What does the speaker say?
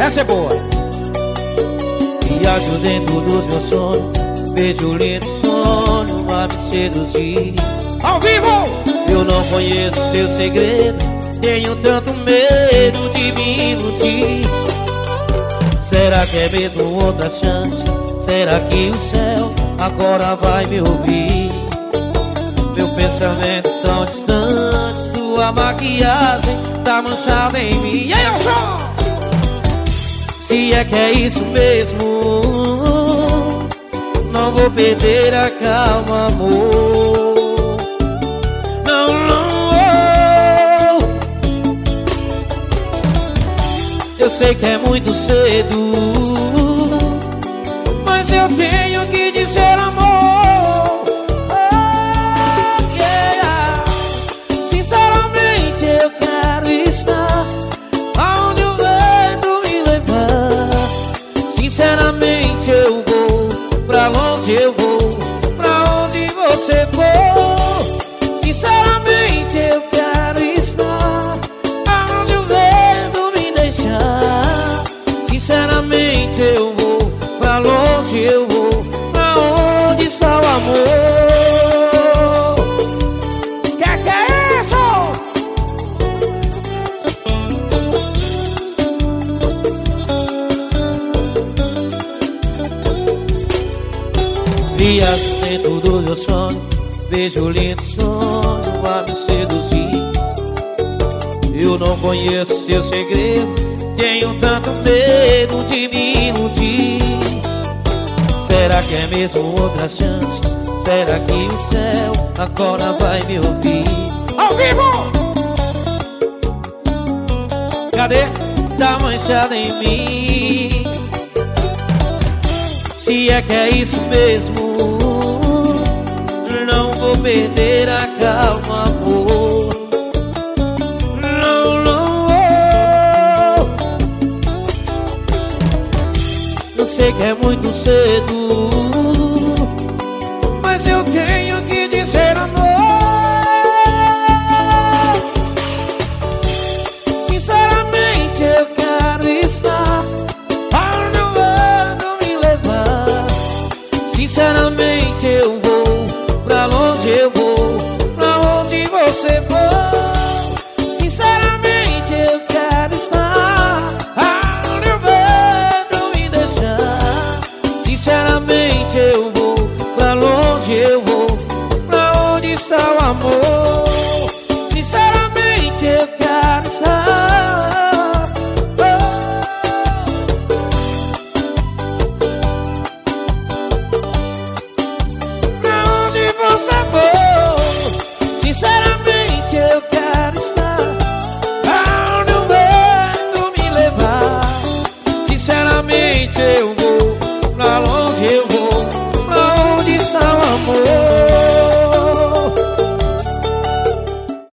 Essa é boa. Viajo dentro dos meus sonhos, vejo lindo sonho a me seduzir. Ao vivo! Eu não conheço seu segredo, tenho tanto medo de me iludir. Será que é mesmo outra chance? Será que o céu agora vai me ouvir? Meu pensamento tão distante, sua maquiagem tá manchada em mim. E aí, eu sou! Se é que é isso mesmo, não vou perder a calma, amor. Não, não vou. Eu sei que é muito cedo, mas eu tenho que dizer amor. Oh, yeah. Sinceramente eu quero estar aonde o vento me levar. Sinceramente eu vou pra longe, eu vou pra onde você for. Sinceramente eu quero estar aonde o vento me deixar. Sinceramente eu vou pra longe, eu vou pra onde está o amor. Que é isso? Viajo dentro do meu sonho, vejo lindo sonho a me seduzir. Eu não conheço seu segredo, tenho tanto medo de me iludir. Será que é mesmo outra chance? Será que o céu agora vai me ouvir? Ao vivo! Cadê? Tá manchada em mim. Se é que é isso mesmo, não vou perder a calma, amor. Não, não vou. Eu sei que é muito cedo, mas eu tenho que dizer amor. Sinceramente eu quero estar aonde o vento me levar. Sinceramente eu vou pra longe, eu vou pra onde você for. Sinceramente eu quero estar aonde o vento me deixar. Sinceramente eu vou pra longe, eu vou pra onde está o amor. Sinceramente eu quero estar pra onde você for. Sinceramente eu quero estar aonde o vento me levar. Sinceramente